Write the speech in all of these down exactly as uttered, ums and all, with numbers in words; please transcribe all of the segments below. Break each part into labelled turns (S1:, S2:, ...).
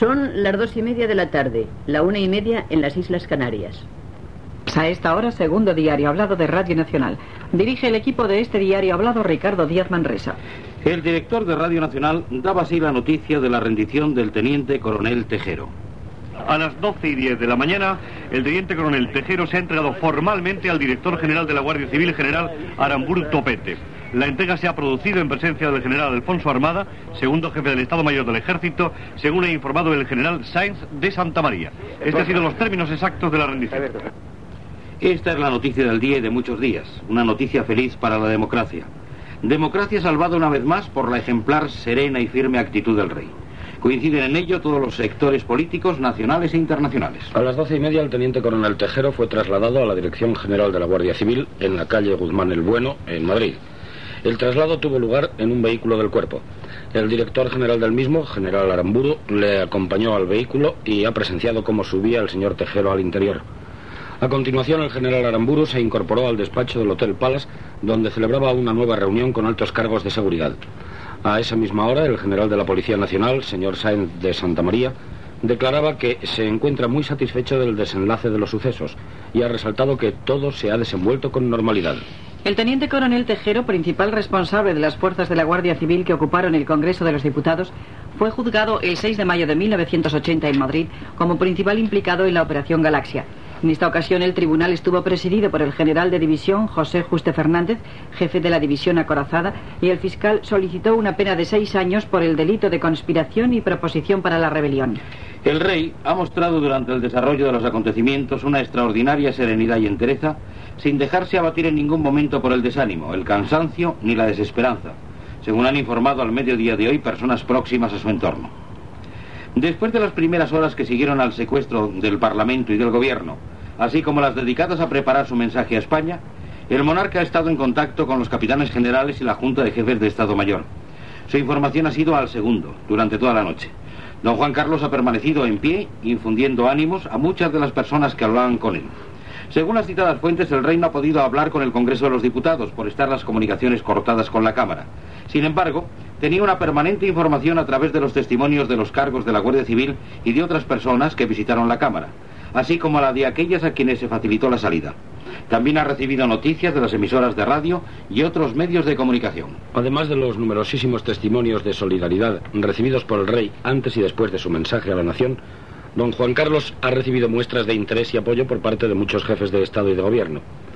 S1: Son las dos y media de la tarde, la una y media en las Islas Canarias.
S2: A esta hora, segundo diario hablado de Radio Nacional. Dirige el equipo de este diario hablado Ricardo Díaz Manresa.
S3: El director de Radio Nacional daba así la noticia de la rendición del teniente coronel Tejero.
S4: A las doce y diez de la mañana, el teniente coronel Tejero se ha entregado formalmente al director general de la Guardia Civil, general Aramburu Topete. La entrega se ha producido en presencia del general Alfonso Armada, segundo jefe del Estado Mayor del Ejército, según ha informado el general Sáenz de Santa María. Estos han sido los términos exactos de la rendición.
S3: Esta es la noticia del día y de muchos días, una noticia feliz para la democracia. Democracia salvada una vez más por la ejemplar, serena y firme actitud del rey. Coinciden en ello todos los sectores políticos nacionales e internacionales.
S5: A las doce y media el teniente coronel Tejero fue trasladado a la Dirección General de la Guardia Civil en la calle Guzmán el Bueno, en Madrid. El traslado tuvo lugar en un vehículo del cuerpo. El director general del mismo, general Aramburu, le acompañó al vehículo y ha presenciado cómo subía el señor Tejero al interior. A continuación, el general Aramburu se incorporó al despacho del Hotel Palace, donde celebraba una nueva reunión con altos cargos de seguridad. A esa misma hora, el general de la Policía Nacional, señor Sáenz de Santa María, declaraba que se encuentra muy satisfecho del desenlace de los sucesos y ha resaltado que todo se ha desenvuelto con normalidad.
S2: El teniente coronel Tejero, principal responsable de las fuerzas de la Guardia Civil que ocuparon el Congreso de los Diputados, fue juzgado el seis de mayo de mil novecientos ochenta en Madrid como principal implicado en la Operación Galaxia. En esta ocasión el tribunal estuvo presidido por el general de división José Juste Fernández, jefe de la división acorazada, y el fiscal solicitó una pena de seis años por el delito de conspiración y proposición para la rebelión.
S3: El rey ha mostrado durante el desarrollo de los acontecimientos una extraordinaria serenidad y entereza, sin dejarse abatir en ningún momento por el desánimo, el cansancio ni la desesperanza, según han informado al mediodía de hoy personas próximas a su entorno. Después de las primeras horas que siguieron al secuestro del Parlamento y del Gobierno, así como las dedicadas a preparar su mensaje a España, el monarca ha estado en contacto con los capitanes generales y la Junta de Jefes de Estado Mayor. Su información ha sido al segundo, durante toda la noche. Don Juan Carlos ha permanecido en pie, infundiendo ánimos a muchas de las personas que hablaban con él. Según las citadas fuentes, el rey no ha podido hablar con el Congreso de los Diputados por estar las comunicaciones cortadas con la Cámara. Sin embargo, tenía una permanente información a través de los testimonios de los cargos de la Guardia Civil y de otras personas que visitaron la Cámara, así como la de aquellas a quienes se facilitó la salida. También ha recibido noticias de las emisoras de radio y otros medios de comunicación.
S5: Además de los numerosísimos testimonios de solidaridad recibidos por el rey antes y después de su mensaje a la nación, don Juan Carlos ha recibido muestras de interés y apoyo por parte de muchos jefes de Estado y de Gobierno.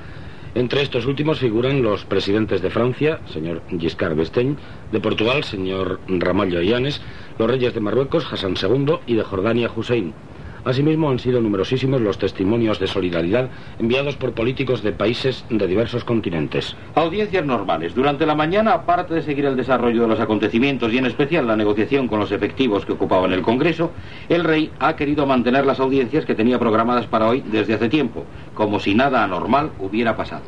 S5: Entre estos últimos figuran los presidentes de Francia, señor Giscard d'Estaing, de Portugal, señor Ramallo Yanes, los reyes de Marruecos, Hassan segundo, y de Jordania, Hussein. Asimismo, han sido numerosísimos los testimonios de solidaridad enviados por políticos de países de diversos continentes.
S3: Audiencias normales. Durante la mañana, aparte de seguir el desarrollo de los acontecimientos y en especial la negociación con los efectivos que ocupaban el Congreso, el rey ha querido mantener las audiencias que tenía programadas para hoy desde hace tiempo, como si nada anormal hubiera pasado.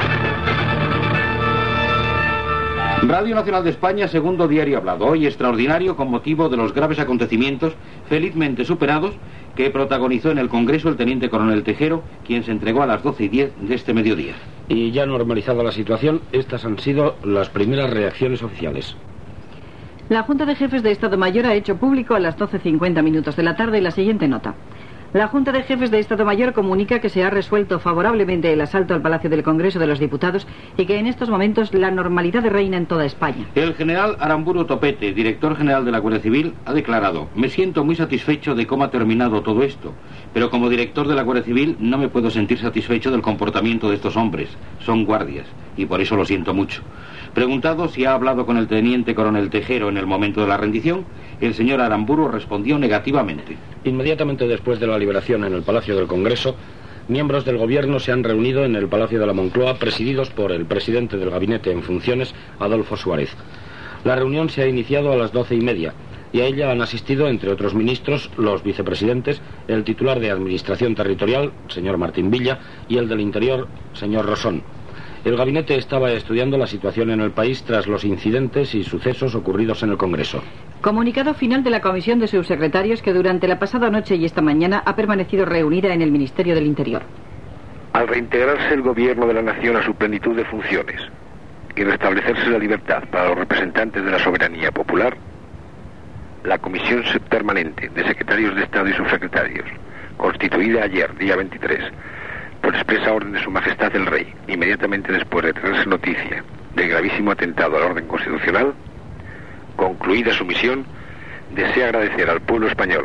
S3: Radio Nacional de España, segundo diario hablado, hoy extraordinario con motivo de los graves acontecimientos felizmente superados que protagonizó en el Congreso el teniente coronel Tejero, quien se entregó a las doce y diez de este mediodía.
S5: Y ya normalizada la situación, estas han sido las primeras reacciones oficiales.
S2: La Junta de Jefes de Estado Mayor ha hecho público a las doce cincuenta minutos de la tarde la siguiente nota. La Junta de Jefes de Estado Mayor comunica que se ha resuelto favorablemente el asalto al Palacio del Congreso de los Diputados y que en estos momentos la normalidad reina en toda España.
S3: El general Aramburu Topete, director general de la Guardia Civil, ha declarado: me siento muy satisfecho de cómo ha terminado todo esto, pero como director de la Guardia Civil no me puedo sentir satisfecho del comportamiento de estos hombres. Son guardias, y por eso lo siento mucho. Preguntado si ha hablado con el teniente coronel Tejero en el momento de la rendición, el señor Aramburu respondió negativamente.
S5: Inmediatamente después de la liberación en el Palacio del Congreso, miembros del Gobierno se han reunido en el Palacio de la Moncloa, presididos por el presidente del Gabinete en funciones, Adolfo Suárez. La reunión se ha iniciado a las doce y media, y a ella han asistido, entre otros ministros, los vicepresidentes, el titular de Administración Territorial, señor Martín Villa, y el del Interior, señor Rosón. El gabinete estaba estudiando la situación en el país tras los incidentes y sucesos ocurridos en el Congreso.
S2: Comunicado final de la Comisión de Subsecretarios que durante la pasada noche y esta mañana ha permanecido reunida en el Ministerio del Interior.
S6: Al reintegrarse el Gobierno de la Nación a su plenitud de funciones y restablecerse la libertad para los representantes de la soberanía popular, la Comisión Permanente de Secretarios de Estado y Subsecretarios, constituida ayer, día veintitrés, por expresa orden de Su Majestad el Rey, inmediatamente después de tenerse noticia del gravísimo atentado al orden constitucional, concluida su misión, desea agradecer al pueblo español,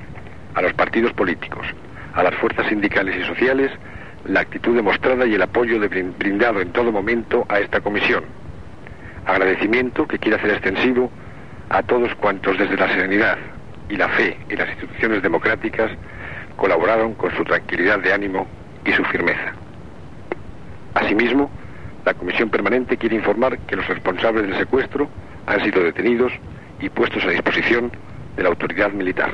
S6: a los partidos políticos, a las fuerzas sindicales y sociales, la actitud demostrada y el apoyo de brindado en todo momento a esta comisión. Agradecimiento que quiere hacer extensivo a todos cuantos desde la serenidad y la fe en las instituciones democráticas colaboraron con su tranquilidad de ánimo y su firmeza. Asimismo, la Comisión Permanente quiere informar que los responsables del secuestro han sido detenidos y puestos a disposición de la autoridad militar.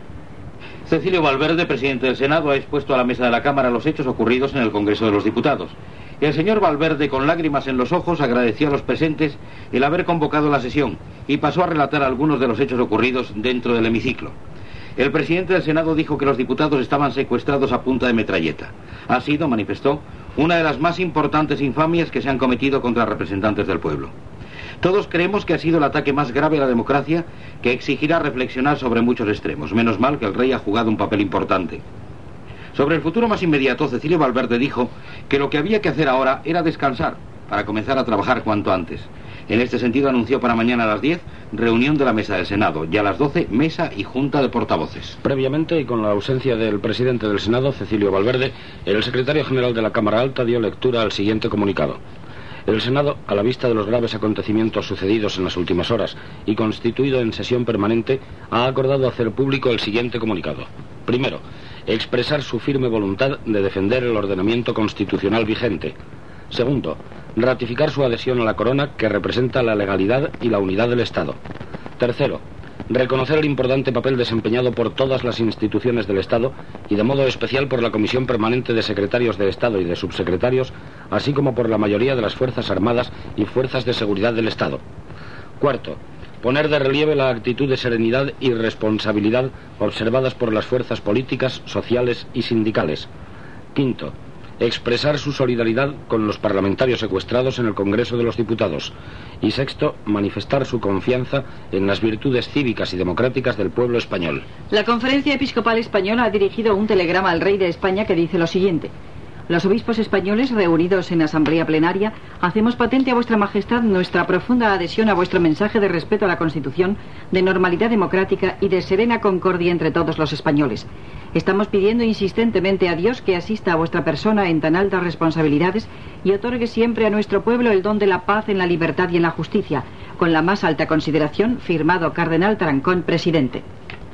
S3: Cecilio Valverde, presidente del Senado, ha expuesto a la mesa de la Cámara los hechos ocurridos en el Congreso de los Diputados. El señor Valverde, con lágrimas en los ojos, agradeció a los presentes el haber convocado la sesión y pasó a relatar algunos de los hechos ocurridos dentro del hemiciclo. El presidente del Senado dijo que los diputados estaban secuestrados a punta de metralleta. Ha sido, manifestó, una de las más importantes infamias que se han cometido contra representantes del pueblo. Todos creemos que ha sido el ataque más grave a la democracia, que exigirá reflexionar sobre muchos extremos. Menos mal que el rey ha jugado un papel importante. Sobre el futuro más inmediato, Cecilio Valverde dijo que lo que había que hacer ahora era descansar para comenzar a trabajar cuanto antes. En este sentido anunció para mañana a las diez reunión de la mesa del Senado y a las doce mesa y junta de portavoces.
S5: Previamente, y con la ausencia del presidente del Senado, Cecilio Valverde, el secretario general de la Cámara Alta dio lectura al siguiente comunicado. El Senado, a la vista de los graves acontecimientos sucedidos en las últimas horas y constituido en sesión permanente, ha acordado hacer público el siguiente comunicado. Primero, expresar su firme voluntad de defender el ordenamiento constitucional vigente. Segundo, ratificar su adhesión a la corona, que representa la legalidad y la unidad del Estado. Tercero, reconocer el importante papel desempeñado por todas las instituciones del Estado y de modo especial por la Comisión Permanente de Secretarios de Estado y de Subsecretarios, así como por la mayoría de las Fuerzas Armadas y Fuerzas de Seguridad del Estado. Cuarto, poner de relieve la actitud de serenidad y responsabilidad observadas por las fuerzas políticas, sociales y sindicales. Quinto, expresar su solidaridad con los parlamentarios secuestrados en el Congreso de los Diputados. Y sexto, manifestar su confianza en las virtudes cívicas y democráticas del pueblo español.
S2: La Conferencia Episcopal Española ha dirigido un telegrama al rey de España que dice lo siguiente: los obispos españoles reunidos en asamblea plenaria hacemos patente a vuestra majestad nuestra profunda adhesión a vuestro mensaje de respeto a la Constitución, de normalidad democrática y de serena concordia entre todos los españoles. Estamos pidiendo insistentemente a Dios que asista a vuestra persona en tan altas responsabilidades y otorgue siempre a nuestro pueblo el don de la paz en la libertad y en la justicia. Con la más alta consideración, firmado Cardenal Tarancón, presidente.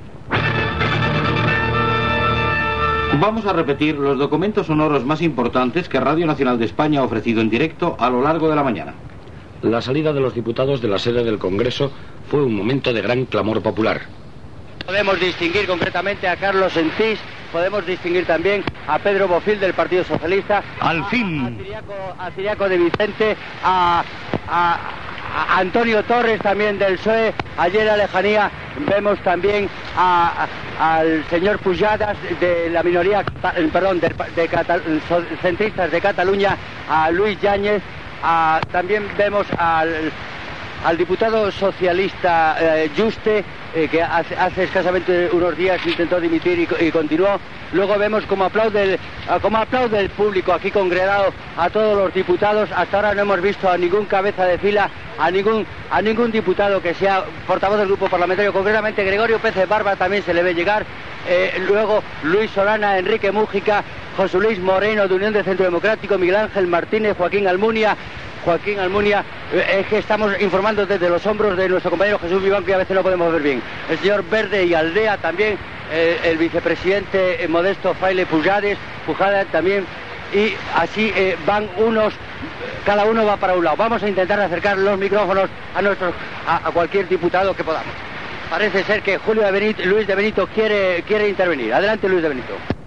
S3: Vamos a repetir los documentos sonoros más importantes que Radio Nacional de España ha ofrecido en directo a lo largo de la mañana.
S5: La salida de los diputados de la sede del Congreso fue un momento de gran clamor popular.
S7: Podemos distinguir concretamente a Carlos Sentís, podemos distinguir también a Pedro Bofil del Partido Socialista.
S4: ¡Al
S7: a,
S4: fin!
S7: A Ciriaco, a Ciriaco de Vicente, a, a, a Antonio Torres también del P S O E. Allí en la lejanía vemos también a, a, al señor Pujadas de la minoría, perdón, de, de Catal, centristas de Cataluña, a Luis Yáñez, a, también vemos al... al diputado socialista eh, Juste, eh, que hace, hace escasamente unos días intentó dimitir y, y continuó. Luego vemos como aplaude, el, como aplaude el público aquí congregado a todos los diputados. Hasta ahora no hemos visto a ningún cabeza de fila, a ningún, a ningún diputado que sea portavoz del grupo parlamentario. Concretamente Gregorio Pérez Barba también se le ve llegar. Eh, luego Luis Solana, Enrique Mújica, José Luis Moreno de Unión de Centro Democrático, Miguel Ángel Martínez, Joaquín Almunia. Joaquín Almunia, eh, es que estamos informando desde los hombros de nuestro compañero Jesús Viván, que a veces no podemos ver bien. El señor Verde y Aldea también, eh, el vicepresidente eh, Modesto Fraile Pujades, Pujada también, y así eh, van unos, cada uno va para un lado. Vamos a intentar acercar los micrófonos a nuestros, a, a cualquier diputado que podamos. Parece ser que Julio de Benito, Luis de Benito quiere, quiere intervenir. Adelante, Luis de Benito.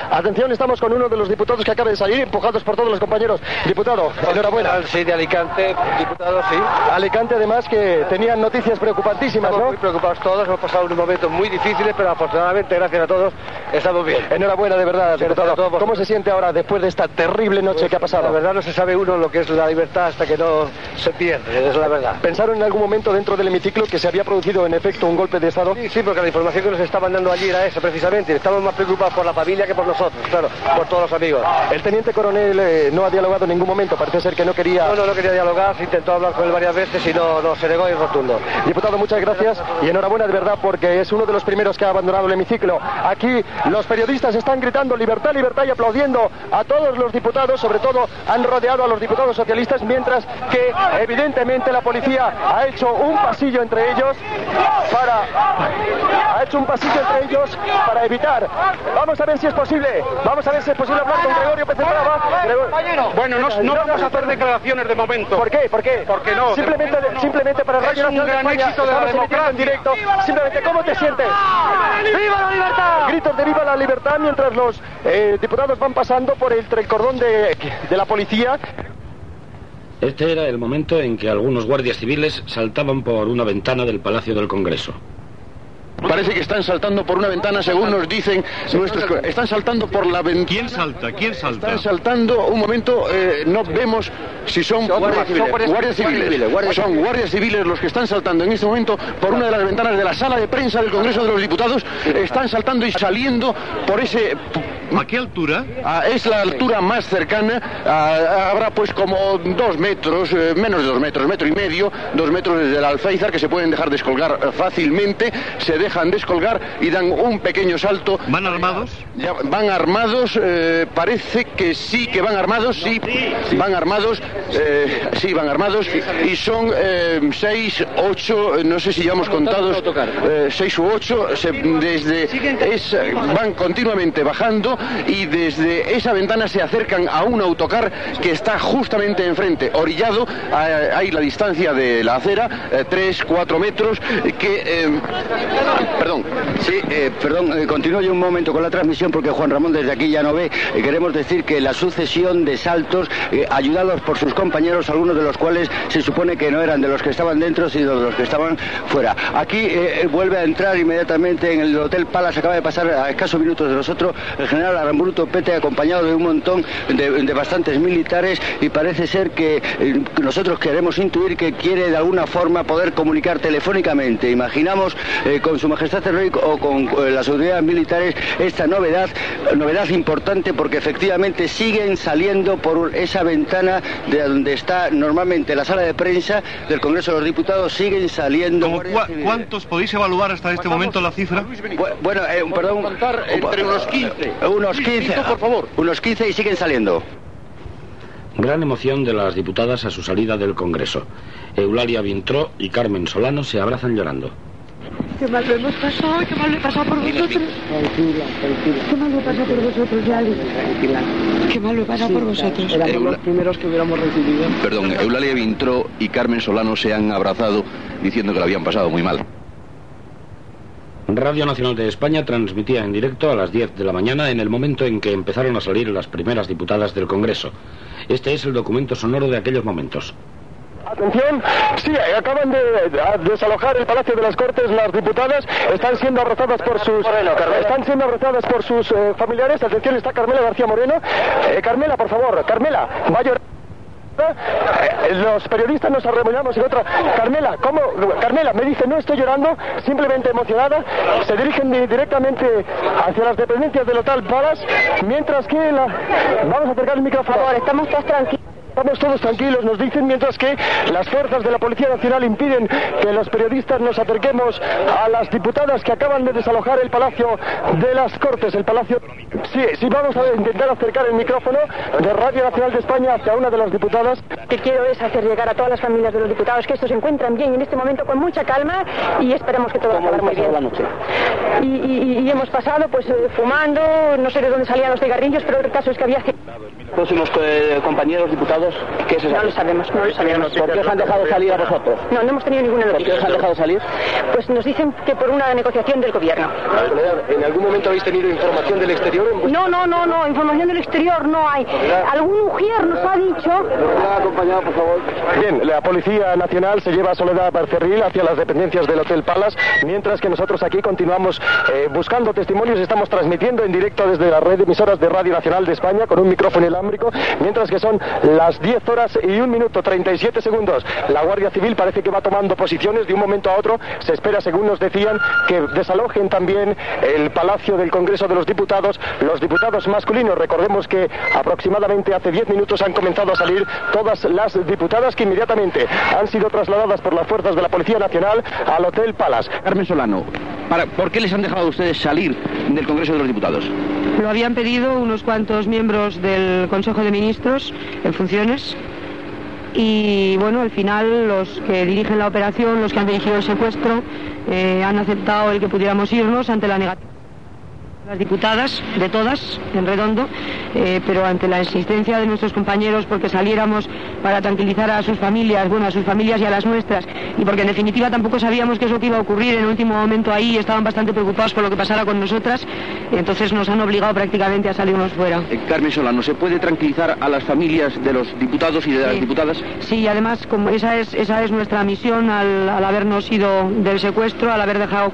S8: Atención, estamos con uno de los diputados que acaba de salir, empujados por todos los compañeros. Diputado, enhorabuena.
S9: Sí, de Alicante, diputado, sí.
S8: Alicante, además, que tenían noticias preocupantísimas,
S9: Estamos
S8: ¿no?
S9: muy preocupados todos, hemos pasado unos momentos muy difíciles, pero afortunadamente, gracias a todos, estamos bien.
S8: Enhorabuena, de verdad,
S9: Sí,
S8: diputado. ¿Cómo se siente ahora después de esta terrible noche
S9: Pues,
S8: que ha pasado?
S9: La verdad no se sabe uno lo que es la libertad hasta que no se pierde, es la verdad.
S8: ¿Pensaron en algún momento dentro del hemiciclo que se había producido en efecto un golpe de Estado?
S9: Sí, sí, porque la información que nos estaban dando allí era esa precisamente. Estamos más preocupados por la familia que por nosotros, claro, por todos los amigos.
S8: El teniente coronel eh, no ha dialogado en ningún momento, parece ser que no quería...
S9: No, no, no quería dialogar, se intentó hablar con él varias veces y no, no se negó y rotundo.
S8: Diputado, muchas gracias y enhorabuena de verdad porque es uno de los primeros que ha abandonado el hemiciclo. Aquí los periodistas están gritando libertad, libertad y aplaudiendo a todos los diputados, sobre todo han rodeado a los diputados socialistas, mientras que evidentemente la policía ha hecho un pasillo entre ellos para... ha hecho un pasillo entre ellos para evitar. Vamos a ver si es posible, vamos a ver si es posible hablar con Gregorio Pérez Brava. Gregor...
S10: Bueno, no, no vamos a hacer declaraciones de momento.
S8: ¿Por qué? ¿Por qué?
S10: Porque no.
S8: Simplemente, simplemente para Radio
S10: Es un
S8: Nacional de
S10: gran
S8: España,
S10: éxito de la
S8: estamos emitiendo en directo. Simplemente, ¿cómo te sientes? ¡Viva la libertad! Gritos de viva la libertad mientras los eh, diputados van pasando por el, el cordón de, de la policía.
S5: Este era el momento en que algunos guardias civiles saltaban por una ventana del Palacio del Congreso.
S11: Parece que están saltando por una ventana, según nos dicen nuestros... Están saltando por la ventana...
S4: ¿Quién salta? ¿Quién salta?
S11: Están saltando, un momento, eh, no vemos si son,
S9: Son guardias civiles.
S11: guardias, guardias civiles.
S9: Guardias civiles.
S11: Son guardias civiles los que están saltando en este momento por una de las ventanas de la sala de prensa del Congreso de los Diputados. Están saltando y saliendo por ese...
S4: ¿A qué altura?
S11: Ah, es la altura más cercana, ah, habrá pues como dos metros, eh, menos de dos metros, metro y medio, dos metros desde el alféizar, que se pueden dejar descolgar eh, fácilmente, se dejan descolgar y dan un pequeño salto.
S4: ¿Van armados?
S11: Ya, van armados, eh, parece que sí, que van armados, sí, van armados, eh, sí, van armados, y son eh, seis, ocho, no sé si llevamos contados, eh, seis u ocho, se, desde es, van continuamente bajando y desde esa ventana se acercan a un autocar que está justamente enfrente, orillado, hay la distancia de la acera, eh, tres, cuatro metros, que, eh, perdón.
S7: Sí, eh, perdón, eh, continúo yo un momento con la transmisión porque Juan Ramón desde aquí ya no ve. Eh, queremos decir que la sucesión de saltos, eh, ayudados por sus compañeros, algunos de los cuales se supone que no eran de los que estaban dentro, sino de los que estaban fuera. Aquí eh, vuelve a entrar inmediatamente en el Hotel Palace, acaba de pasar a escasos minutos de nosotros, el general Aramburu Topete, acompañado de un montón de, de bastantes militares, y parece ser que eh, nosotros queremos intuir que quiere de alguna forma poder comunicar telefónicamente. Imaginamos eh, con su majestad el rey o con eh, las autoridades militares esta novedad, novedad importante, porque efectivamente siguen saliendo por esa ventana de donde está normalmente la sala de prensa del Congreso de los Diputados, siguen saliendo.
S4: ¿Cómo cua ¿Cuántos podéis evaluar hasta este momento la cifra?
S7: Bueno, eh, perdón,
S11: entre unos quince.
S7: Unos quince, por favor. Unos quince y siguen saliendo.
S5: Gran emoción de las diputadas a su salida del Congreso. Eulalia Vintró y Carmen Solano se abrazan llorando.
S12: Qué mal lo hemos pasado, qué mal lo he pasado por vosotros. Tranquila, tranquila. Qué mal lo he pasado por vosotros, Lali. Tranquila. Qué mal lo he pasado sí, por vosotros.
S13: Éramos Eula... los primeros que hubiéramos recibido.
S11: Perdón, Eulalia Vintró y Carmen Solano se han abrazado diciendo que lo habían pasado muy mal.
S5: Radio Nacional de España transmitía en directo a las diez de la mañana en el momento en que empezaron a salir las primeras diputadas del Congreso. Este es el documento sonoro de aquellos momentos.
S8: Atención, sí, acaban de desalojar el Palacio de las Cortes las diputadas, están siendo abrazadas por sus están siendo abrazadas por sus eh, familiares. Atención, está Carmela García Moreno. Eh, Carmela, por favor, Carmela, va a llorar. Eh, los periodistas nos arremollamos en otra. Carmela, ¿cómo? Carmela me dice, no estoy llorando, simplemente emocionada. Se dirigen directamente hacia las dependencias del Hotel Palace, mientras que la... vamos a acercar el micrófono. Por favor, estamos todos tranquilos. Estamos todos tranquilos, nos dicen, mientras que las fuerzas de la Policía Nacional impiden que los periodistas nos acerquemos a las diputadas que acaban de desalojar el Palacio de las Cortes, el Palacio... Sí, sí, vamos a intentar acercar el micrófono de Radio Nacional de España hacia una de las diputadas.
S12: Que quiero es hacer llegar a todas las familias de los diputados que estos se encuentran bien en este momento con mucha calma y esperemos que todo va a acabar muy bien. La noche? Y, y, y hemos pasado pues eh, fumando, no sé de dónde salían los cigarrillos, pero el caso es que había...
S13: Próximos eh, compañeros diputados
S14: diputados? ¿Qué se sabe?
S12: No lo sabemos, no lo sabemos.
S14: ¿Por qué os han dejado salir a vosotros?
S12: No, no hemos tenido ninguna noticia.
S14: ¿Por qué os han dejado salir?
S12: Pues nos dicen que por una negociación del gobierno.
S9: ¿En algún momento habéis tenido información del exterior? En
S12: No, no, no, no, información del exterior no hay. Algún ujier nos ha dicho...
S9: acompañado, por favor. Bien, la Policía Nacional se lleva a Soledad Barcerril hacia las dependencias del Hotel Palace, mientras que nosotros aquí continuamos eh, buscando testimonios. Estamos transmitiendo en directo desde la red de emisoras de Radio Nacional de España con un micrófono inalámbrico, mientras que son las diez horas y un minuto treinta y siete segundos. La Guardia Civil parece que va tomando posiciones de un momento a otro. Se espera, según nos decían, que desalojen también el Palacio del Congreso de los Diputados. Los diputados masculinos, recordemos que aproximadamente hace diez minutos han comenzado a salir todas las diputadas, que inmediatamente han sido trasladadas por las fuerzas de la Policía Nacional al Hotel Palace.
S14: Carmen Solano, para, ¿por qué les han dejado a ustedes salir del Congreso de los Diputados?
S15: Lo habían pedido unos cuantos miembros del Consejo de Ministros en funciones y, bueno, al final los que dirigen la operación, los que han dirigido el secuestro, eh, han aceptado el que pudiéramos irnos ante la negativa. Las diputadas, de todas, en redondo, eh, pero ante la insistencia de nuestros compañeros porque saliéramos para tranquilizar a sus familias, bueno, a sus familias y a las nuestras, y porque en definitiva tampoco sabíamos qué es lo que iba a ocurrir en el último momento ahí, y estaban bastante preocupados por lo que pasara con nosotras, entonces nos han obligado prácticamente a salirnos fuera.
S14: Eh, Carmen Solano, ¿se puede tranquilizar a las familias de los diputados y de sí. las diputadas?
S15: Sí, y además como esa es, esa es nuestra misión al, al habernos ido del secuestro, al haber dejado...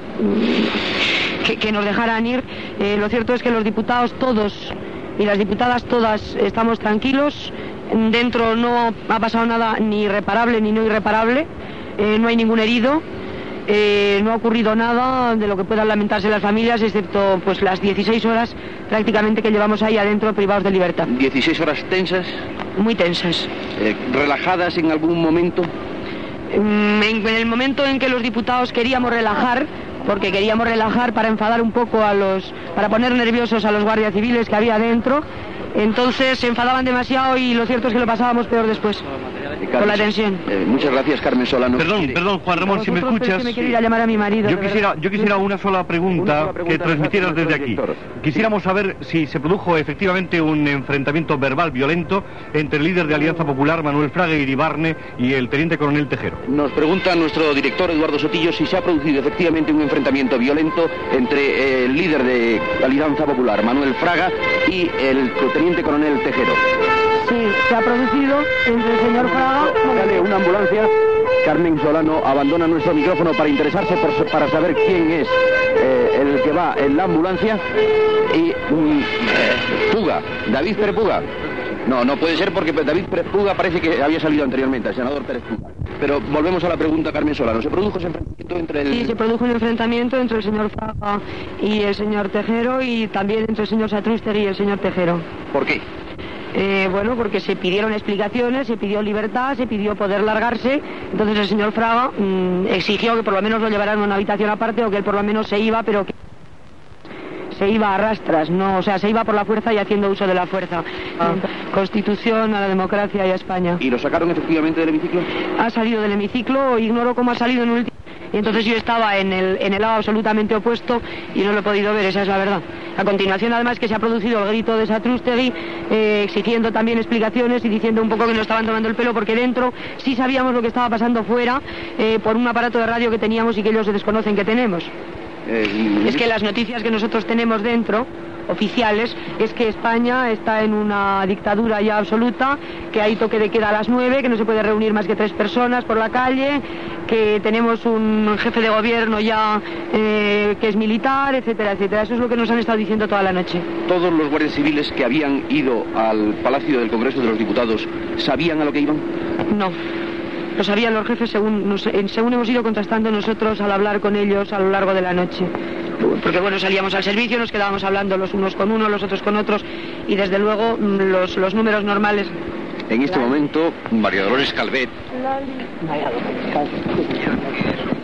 S15: Que, que nos dejaran ir. Eh, lo cierto es que los diputados todos y las diputadas todas estamos tranquilos. Dentro no ha pasado nada ni irreparable ni no irreparable. Eh, no hay ningún herido. Eh, no ha ocurrido nada de lo que puedan lamentarse las familias, excepto pues las dieciséis horas prácticamente que llevamos ahí adentro privados de libertad.
S14: ¿dieciséis horas tensas?
S15: Muy tensas.
S14: Eh, ¿Relajadas en algún momento?
S15: En, en el momento en que los diputados queríamos relajar, porque queríamos relajar para enfadar un poco a los, para poner nerviosos a los guardias civiles que había dentro, entonces se enfadaban demasiado y lo cierto es que lo pasábamos peor después.
S14: Carmen,
S15: con la tensión.
S14: Eh, muchas gracias, Carmen Solano.
S4: Perdón, perdón, Juan Ramón, si me escuchas.
S15: Es que me quiero ir a llamar a mi marido.
S4: Yo quisiera, yo quisiera una sola pregunta, una sola pregunta que transmitieras desde aquí. Quisiéramos saber si se produjo efectivamente un enfrentamiento verbal violento entre el líder de Alianza Popular, Manuel Fraga Iribarne, y el teniente coronel Tejero.
S14: Nos pregunta nuestro director Eduardo Sotillo si se ha producido efectivamente un enfrentamiento violento entre el líder de Alianza Popular, Manuel Fraga, y el teniente coronel Tejero.
S15: Sí, se ha producido entre el señor Fraga...
S14: Dale una ambulancia. Carmen Solano abandona nuestro micrófono para interesarse por, para saber quién es eh, el que va en la ambulancia. Y um, eh, Puga, David Pérez Puga. No, no puede ser porque David Pérez Puga parece que había salido anteriormente, el senador Pérez Puga. Pero volvemos a la pregunta, Carmen Solano. ¿Se produjo ese enfrentamiento entre el...?
S15: Sí, se produjo un enfrentamiento entre el señor Fraga y el señor Tejero, y también entre el señor Satrústegui y el señor Tejero.
S14: ¿Por qué?
S15: Eh, bueno, porque se pidieron explicaciones, se pidió libertad, se pidió poder largarse. Entonces el señor Fraga mmm, exigió que por lo menos lo llevaran a una habitación aparte, o que él por lo menos se iba, pero que se iba a rastras, no, o sea, se iba por la fuerza y haciendo uso de la fuerza. Ah. Constitución, a la democracia y a España.
S14: ¿Y lo sacaron efectivamente del hemiciclo?
S15: Ha salido del hemiciclo, ignoro cómo ha salido en el último. Y entonces yo estaba en el, en el lado absolutamente opuesto y no lo he podido ver, esa es la verdad. A continuación, además, que se ha producido el grito de Satrústegui, eh, exigiendo también explicaciones y diciendo un poco que nos estaban tomando el pelo, porque dentro sí sabíamos lo que estaba pasando fuera, eh, por un aparato de radio que teníamos y que ellos se desconocen que tenemos. Eh, es que las noticias que nosotros tenemos dentro, oficiales, es que España está en una dictadura ya absoluta, que hay toque de queda a las nueve, que no se puede reunir más que tres personas por la calle, que tenemos un jefe de gobierno ya eh, que es militar, etcétera, etcétera. Eso es lo que nos han estado diciendo toda la noche.
S14: ¿Todos los guardias civiles que habían ido al Palacio del Congreso de los Diputados sabían a lo que iban?
S15: No. Lo sabían los jefes según, nos, según hemos ido contrastando nosotros al hablar con ellos a lo largo de la noche. Porque bueno, salíamos al servicio, nos quedábamos hablando los unos con unos, los otros con otros, y desde luego los, los números normales.
S14: En este momento, María Dolores Calvet.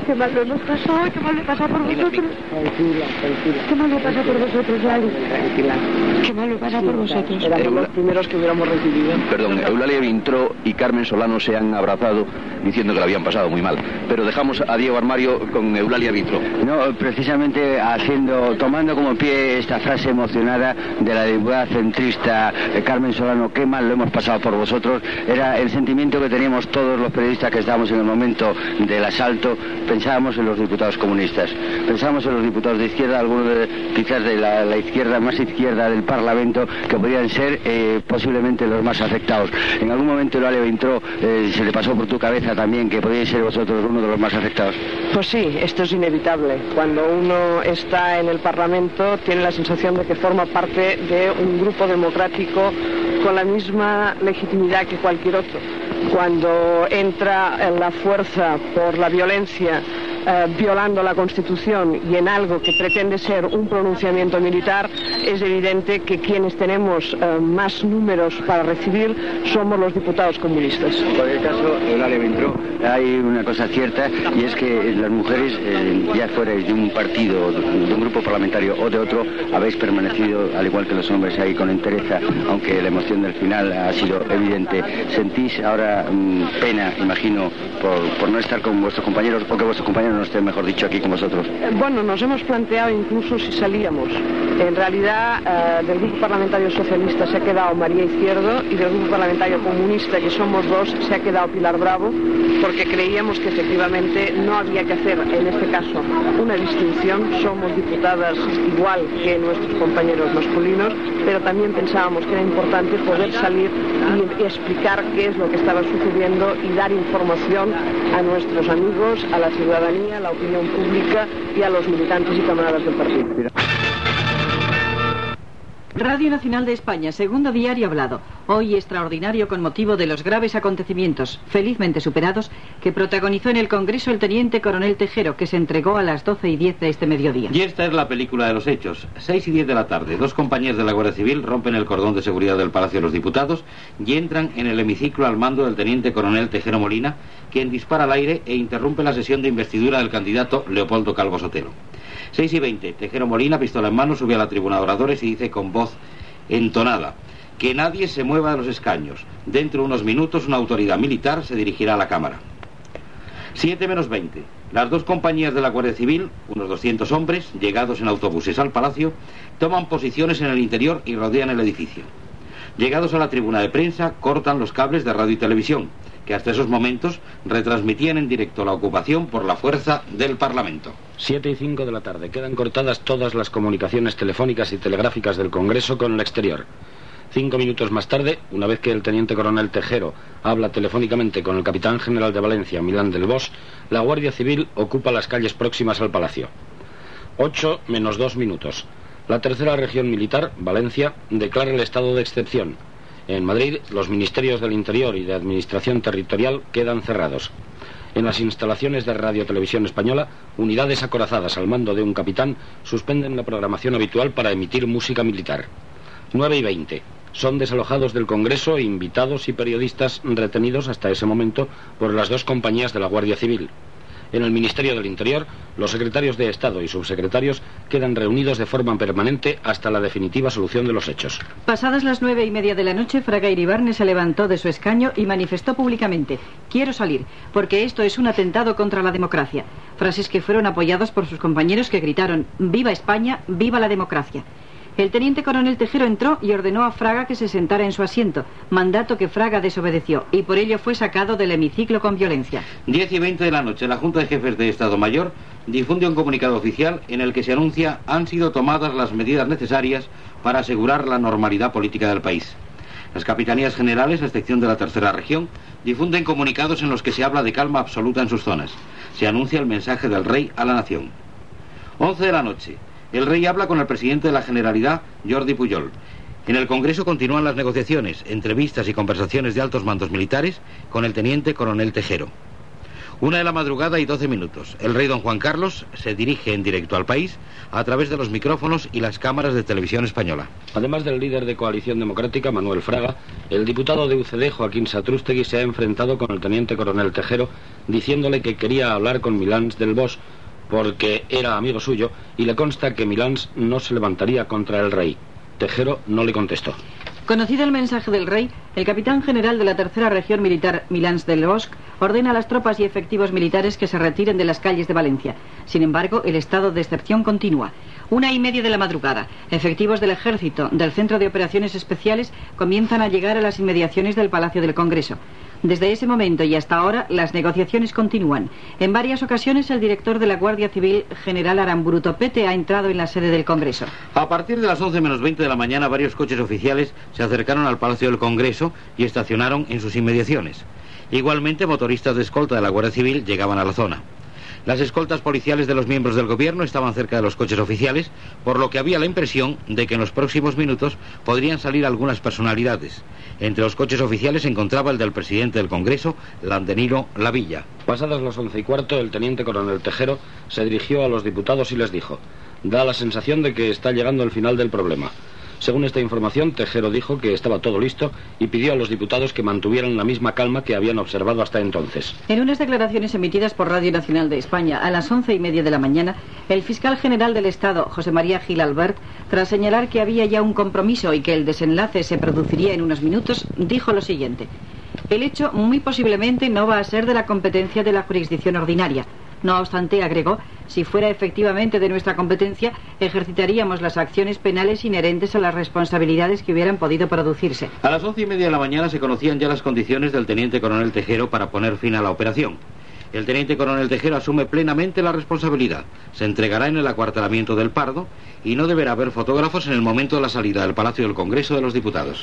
S15: qué mal lo hemos pasado, qué mal lo he pasado por vosotros.
S13: Tranquila, tranquila.
S15: Qué mal lo he pasado por vosotros, Lali.
S13: Tranquila.
S15: Qué mal lo he pasado por vosotros.
S13: Éramos los primeros que hubiéramos recibido.
S14: Perdón, Eulalia Vintró y Carmen Solano se han abrazado diciendo que lo habían pasado muy mal. Pero dejamos a Diego Armario con Eulalia Vintró.
S7: No, precisamente haciendo, tomando como pie esta frase emocionada de la diputada centrista eh, Carmen Solano, qué mal lo hemos pasado por vosotros, era el sentimiento que teníamos todos los periodistas que estábamos en el momento del asalto. Pensábamos en los diputados comunistas, pensábamos en los diputados de izquierda, algunos de, quizás de la, la izquierda más izquierda del Parlamento, que podían ser eh, posiblemente los más afectados. En algún momento Eulalia Vintró, eh, se le pasó por tu cabeza también que podíais ser vosotros uno de los más afectados.
S13: Pues sí, esto es inevitable. Cuando uno está en el Parlamento tiene la sensación de que forma parte de un grupo democrático con la misma legitimidad que cualquier otro. Cuando entra en la fuerza por la violencia, eh, violando la Constitución y en algo que pretende ser un pronunciamiento militar, es evidente que quienes tenemos eh, más números para recibir somos los diputados comunistas.
S7: En cualquier caso, Eulalia Vintró, hay una cosa cierta, y es que las mujeres, eh, ya fuerais de un partido, de un grupo parlamentario o de otro, habéis permanecido, al igual que los hombres, ahí con entereza, aunque la emoción del final ha sido evidente. ¿Sentís ahora mmm, pena, imagino, por, por no estar con vuestros compañeros, o que vuestros compañeros no estén, mejor dicho, aquí con vosotros?
S13: Bueno, nos hemos planteado incluso si salíamos. En realidad, eh, del Grupo Parlamentario Socialista se ha quedado María Izquierdo, y del Grupo Parlamentario Comunista, que somos dos, se ha quedado Pilar Bravo, porque creíamos que efectivamente no había que hacer, en este caso, una distinción. Somos diputadas igual que nuestros compañeros masculinos, pero también pensábamos que era importante poder salir y explicar qué es lo que estaba sucediendo y dar información a nuestros amigos, a la ciudadanía, a la opinión pública y a los militantes y camaradas del partido.
S2: Radio Nacional de España, segundo diario hablado. Hoy extraordinario con motivo de los graves acontecimientos, felizmente superados, que protagonizó en el Congreso el teniente coronel Tejero, que se entregó a las doce y diez de este mediodía.
S3: Y esta es la película de los hechos. seis y diez de la tarde, dos compañías de la Guardia Civil rompen el cordón de seguridad del Palacio de los Diputados y entran en el hemiciclo al mando del teniente coronel Tejero Molina, quien dispara al aire e interrumpe la sesión de investidura del candidato Leopoldo Calvo Sotelo. seis y veinte, Tejero Molina, pistola en mano, sube a la tribuna de oradores y dice con voz entonada: que nadie se mueva de los escaños. Dentro de unos minutos una autoridad militar se dirigirá a la Cámara. siete menos veinte. Las dos compañías de la Guardia Civil, unos doscientos hombres, llegados en autobuses al Palacio, toman posiciones en el interior y rodean el edificio. Llegados a la tribuna de prensa, cortan los cables de radio y televisión, que hasta esos momentos retransmitían en directo la ocupación por la fuerza del Parlamento.
S5: Siete y cinco de la tarde. Quedan cortadas todas las comunicaciones telefónicas y telegráficas del Congreso con el exterior. Cinco minutos más tarde, una vez que el teniente coronel Tejero habla telefónicamente con el capitán general de Valencia, Milán del Bosch, la Guardia Civil ocupa las calles próximas al Palacio. Ocho menos dos minutos. La tercera región militar, Valencia, declara el estado de excepción. En Madrid, los ministerios del Interior y de Administración Territorial quedan cerrados. En las instalaciones de Radio Televisión Española, unidades acorazadas al mando de un capitán suspenden la programación habitual para emitir música militar. nueve y veinte. Son desalojados del Congreso invitados y periodistas retenidos hasta ese momento por las dos compañías de la Guardia Civil. En el Ministerio del Interior, los secretarios de Estado y subsecretarios quedan reunidos de forma permanente hasta la definitiva solución de los hechos.
S2: Pasadas las nueve y media de la noche, Fraga Iribarne se levantó de su escaño y manifestó públicamente: quiero salir, porque esto es un atentado contra la democracia. Frases que fueron apoyadas por sus compañeros, que gritaron: ¡viva España, viva la democracia! El teniente coronel Tejero entró y ordenó a Fraga que se sentara en su asiento, mandato que Fraga desobedeció, y por ello fue sacado del hemiciclo con violencia.
S3: Diez y veinte de la noche, la Junta de Jefes de Estado Mayor difunde un comunicado oficial en el que se anuncia han sido tomadas las medidas necesarias para asegurar la normalidad política del país. Las capitanías generales, a excepción de la tercera región, difunden comunicados en los que se habla de calma absoluta en sus zonas. Se anuncia el mensaje del rey a la nación. Once de la noche. El rey habla con el presidente de la Generalidad, Jordi Pujol. En el Congreso continúan las negociaciones, entrevistas y conversaciones de altos mandos militares con el teniente coronel Tejero. Una de la madrugada y doce minutos. El rey don Juan Carlos se dirige en directo al país a través de los micrófonos y las cámaras de televisión española.
S5: Además del líder de Coalición Democrática, Manuel Fraga, el diputado de U C D, Joaquín Satrústegui, se ha enfrentado con el teniente coronel Tejero, diciéndole que quería hablar con Milans del Bosch, porque era amigo suyo, y le consta que Milans no se levantaría contra el rey. Tejero no le contestó.
S2: Conocido el mensaje del rey, el capitán general de la tercera región militar, Milans del Bosch, ordena a las tropas y efectivos militares que se retiren de las calles de Valencia. Sin embargo, el estado de excepción continúa. Una y media de la madrugada, efectivos del ejército del Centro de Operaciones Especiales comienzan a llegar a las inmediaciones del Palacio del Congreso. Desde ese momento y hasta ahora, las negociaciones continúan. En varias ocasiones, el director de la Guardia Civil, general Aramburu Topete, ha entrado en la sede del Congreso.
S3: A partir de las once menos veinte de la mañana, varios coches oficiales se acercaron al Palacio del Congreso y estacionaron en sus inmediaciones. Igualmente, motoristas de escolta de la Guardia Civil llegaban a la zona. Las escoltas policiales de los miembros del gobierno estaban cerca de los coches oficiales, por lo que había la impresión de que en los próximos minutos podrían salir algunas personalidades. Entre los coches oficiales se encontraba el del presidente del Congreso, Landenilo Lavilla.
S5: Pasadas las once y cuarto, el teniente coronel Tejero se dirigió a los diputados y les dijo: da la sensación de que está llegando el final del problema. Según esta información, Tejero dijo que estaba todo listo y pidió a los diputados que mantuvieran la misma calma que habían observado hasta entonces.
S2: En unas declaraciones emitidas por Radio Nacional de España a las once y media de la mañana, el fiscal general del Estado, José María Gil Albert, tras señalar que había ya un compromiso y que el desenlace se produciría en unos minutos, dijo lo siguiente: el hecho muy posiblemente no va a ser de la competencia de la jurisdicción ordinaria. No obstante, agregó, si fuera efectivamente de nuestra competencia, ejercitaríamos las acciones penales inherentes a las responsabilidades que hubieran podido producirse.
S3: A las once y media de la mañana se conocían ya las condiciones del teniente coronel Tejero para poner fin a la operación. El teniente coronel Tejero asume plenamente la responsabilidad. Se entregará en el acuartelamiento del Pardo y no deberá haber fotógrafos en el momento de la salida del Palacio del Congreso de los Diputados.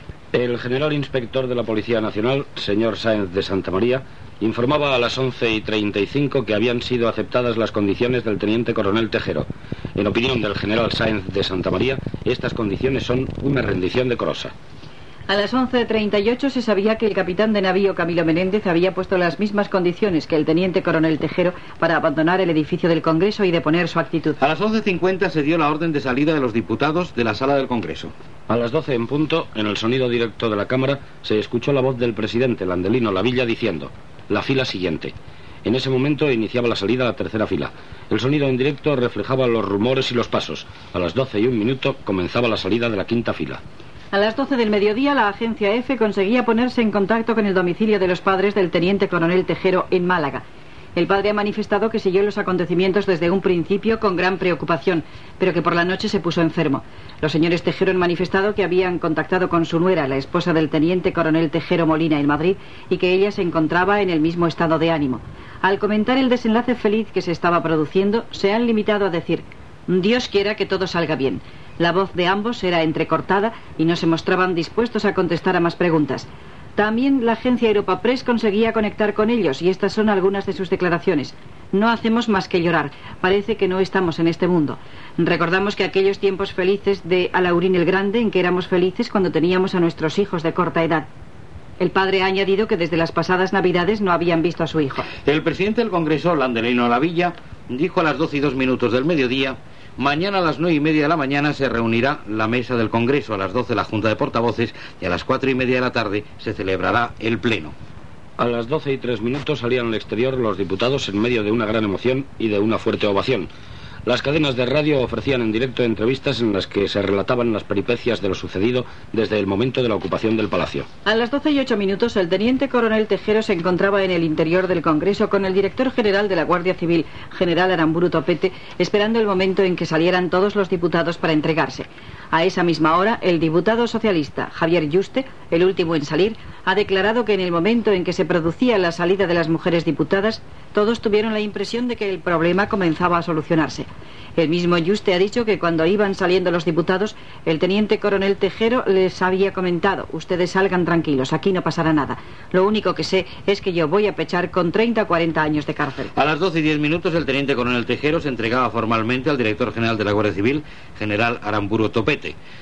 S5: El general inspector de la Policía Nacional, señor Sáenz de Santamaría, informaba a las once y treinta y cinco que habían sido aceptadas las condiciones del teniente coronel Tejero. En opinión del general Sáenz de Santamaría, estas condiciones son una rendición decorosa.
S2: A las once treinta y ocho se sabía que el capitán de navío Camilo Menéndez había puesto las mismas condiciones que el teniente coronel Tejero para abandonar el edificio del Congreso y deponer su actitud.
S3: A las once cincuenta se dio la orden de salida de los diputados de la sala del Congreso.
S5: A las doce en punto, en el sonido directo de la Cámara, se escuchó la voz del presidente, Landelino Lavilla, diciendo: la fila siguiente. En ese momento iniciaba la salida a la tercera fila. El sonido en directo reflejaba los rumores y los pasos. A las doce y un minuto comenzaba la salida de la quinta fila.
S2: A las doce del mediodía, la agencia F conseguía ponerse en contacto con el domicilio de los padres del teniente coronel Tejero en Málaga. El padre ha manifestado que siguió los acontecimientos desde un principio con gran preocupación, pero que por la noche se puso enfermo. Los señores Tejero han manifestado que habían contactado con su nuera, la esposa del teniente coronel Tejero Molina, en Madrid, y que ella se encontraba en el mismo estado de ánimo. Al comentar el desenlace feliz que se estaba produciendo, se han limitado a decir: Dios quiera que todo salga bien. La voz de ambos era entrecortada y no se mostraban dispuestos a contestar a más preguntas. También la agencia Europa Press conseguía conectar con ellos y estas son algunas de sus declaraciones. No hacemos más que llorar. Parece que no estamos en este mundo. Recordamos que aquellos tiempos felices de Alaurín el Grande, en que éramos felices cuando teníamos a nuestros hijos de corta edad. El padre ha añadido que desde las pasadas Navidades no habían visto a su hijo.
S3: El presidente del Congreso, Landelino Lavilla, dijo a las doce y dos minutos del mediodía: mañana a las nueve y media de la mañana se reunirá la mesa del Congreso, a las doce la Junta de Portavoces y a las cuatro y media de la tarde se celebrará el Pleno.
S5: A las doce y tres minutos salían al exterior los diputados en medio de una gran emoción y de una fuerte ovación. Las cadenas de radio ofrecían en directo entrevistas en las que se relataban las peripecias de lo sucedido desde el momento de la ocupación del palacio.
S2: A las doce y ocho minutos, el teniente coronel Tejero se encontraba en el interior del Congreso con el director general de la Guardia Civil, general Aramburu Topete, esperando el momento en que salieran todos los diputados para entregarse. A esa misma hora, el diputado socialista Javier Yuste, el último en salir, ha declarado que en el momento en que se producía la salida de las mujeres diputadas, todos tuvieron la impresión de que el problema comenzaba a solucionarse. El mismo Yuste ha dicho que cuando iban saliendo los diputados, el teniente coronel Tejero les había comentado: ustedes salgan tranquilos, aquí no pasará nada. Lo único que sé es que yo voy a pechar con treinta o cuarenta años de cárcel.
S3: A las doce y diez minutos, el teniente coronel Tejero se entregaba formalmente al director general de la Guardia Civil, general Aramburu Topete.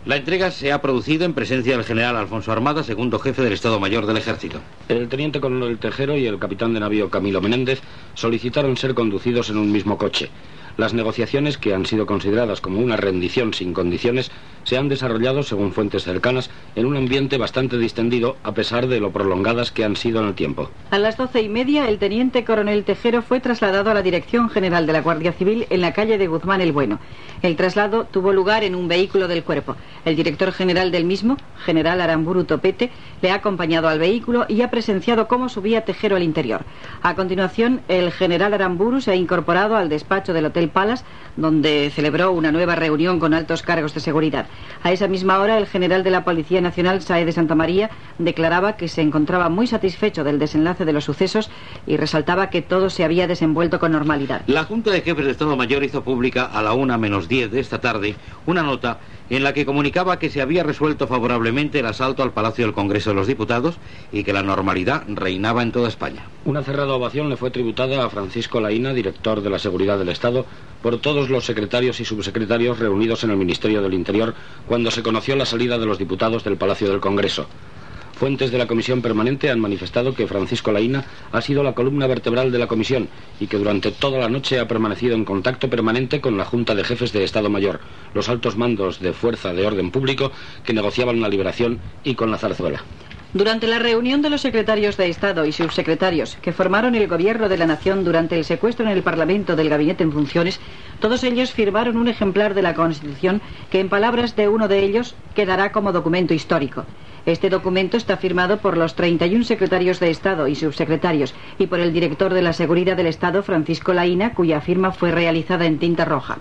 S3: La entrega se ha producido en presencia del general Alfonso Armada, segundo jefe del Estado Mayor del Ejército.
S5: El teniente coronel Tejero y el capitán de navío Camilo Menéndez solicitaron ser conducidos en un mismo coche. Las negociaciones, que han sido consideradas como una rendición sin condiciones, se han desarrollado, según fuentes cercanas, en un ambiente bastante distendido, a pesar de lo prolongadas que han sido en el tiempo.
S2: A las doce y media, el teniente coronel Tejero fue trasladado a la Dirección General de la Guardia Civil en la calle de Guzmán el Bueno. El traslado tuvo lugar en un vehículo del cuerpo. El director general del mismo, general Aramburu Topete, le ha acompañado al vehículo y ha presenciado cómo subía Tejero al interior. A continuación, el general Aramburu se ha incorporado al despacho del Hotel Palace, donde celebró una nueva reunión con altos cargos de seguridad. A esa misma hora, el general de la Policía Nacional, Sáez de Santa María, declaraba que se encontraba muy satisfecho del desenlace de los sucesos y resaltaba que todo se había desenvuelto con normalidad.
S3: La Junta de Jefes de Estado Mayor hizo pública a la una menos diez de esta tarde una nota en la que comunicaba que se había resuelto favorablemente el asalto al Palacio del Congreso de los Diputados y que la normalidad reinaba en toda España.
S5: Una cerrada ovación le fue tributada a Francisco Laína, director de la Seguridad del Estado, por todos los secretarios y subsecretarios reunidos en el Ministerio del Interior cuando se conoció la salida de los diputados del Palacio del Congreso. Fuentes de la Comisión Permanente han manifestado que Francisco Laína ha sido la columna vertebral de la comisión y que durante toda la noche ha permanecido en contacto permanente con la Junta de Jefes de Estado Mayor, los altos mandos de Fuerza de Orden Público que negociaban la liberación y con la zarzuela.
S2: Durante la reunión de los secretarios de Estado y subsecretarios que formaron el Gobierno de la Nación durante el secuestro en el Parlamento del Gabinete en funciones, todos ellos firmaron un ejemplar de la Constitución que, en palabras de uno de ellos, quedará como documento histórico. Este documento está firmado por los treinta y un secretarios de Estado y subsecretarios y por el director de la Seguridad del Estado, Francisco Laína, cuya firma fue realizada en tinta roja.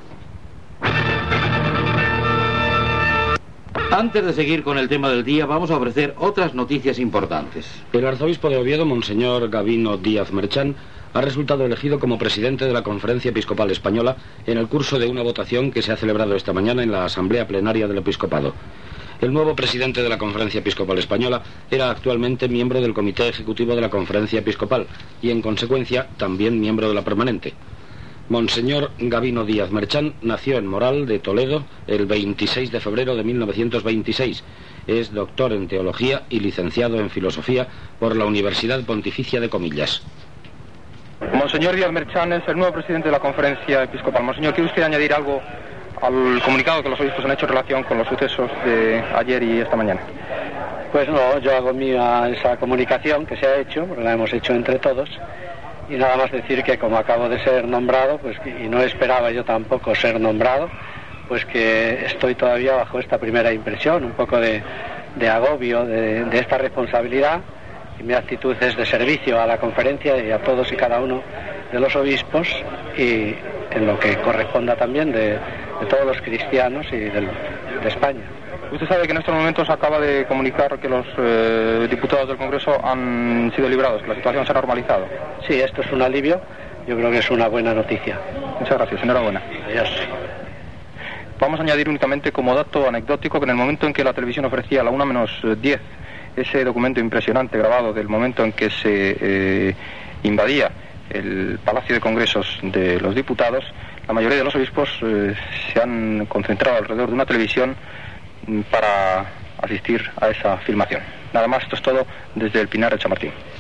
S3: Antes de seguir con el tema del día, vamos a ofrecer otras noticias importantes.
S5: El arzobispo de Oviedo, Monseñor Gabino Díaz Merchán, ha resultado elegido como presidente de la Conferencia Episcopal Española en el curso de una votación que se ha celebrado esta mañana en la Asamblea Plenaria del Episcopado. El nuevo presidente de la Conferencia Episcopal Española era actualmente miembro del Comité Ejecutivo de la Conferencia Episcopal y, en consecuencia, también miembro de la Permanente. Monseñor Gabino Díaz Merchán nació en Moral de Toledo el veintiséis de febrero de mil novecientos veintiséis. Es doctor en Teología y licenciado en Filosofía por la Universidad Pontificia de Comillas.
S10: Monseñor Díaz Merchán es el nuevo presidente de la Conferencia Episcopal. Monseñor, ¿quiere usted añadir algo al comunicado que los obispos han hecho en relación con los sucesos de ayer y esta mañana?
S16: Pues no, yo hago mía esa comunicación que se ha hecho, porque la hemos hecho entre todos. Y nada más decir que como acabo de ser nombrado, pues y no esperaba yo tampoco ser nombrado, pues que estoy todavía bajo esta primera impresión, un poco de, de agobio de, de esta responsabilidad, y mi actitud es de servicio a la conferencia y a todos y cada uno de los obispos, y en lo que corresponda también de, de todos los cristianos y del, de España.
S10: Usted sabe que en estos momentos acaba de comunicar que los eh, diputados del Congreso han sido librados, que la situación se ha normalizado.
S16: Sí, esto es un alivio, yo creo que es una buena noticia.
S10: Muchas gracias, enhorabuena.
S16: Adiós.
S10: Vamos a añadir únicamente como dato anecdótico que en el momento en que la televisión ofrecía a la una menos diez ese documento impresionante grabado del momento en que se eh, invadía el Palacio de Congresos de los diputados, la mayoría de los obispos eh, se han concentrado alrededor de una televisión para asistir a esa filmación. Nada más, esto es todo desde el Pinar de Chamartín.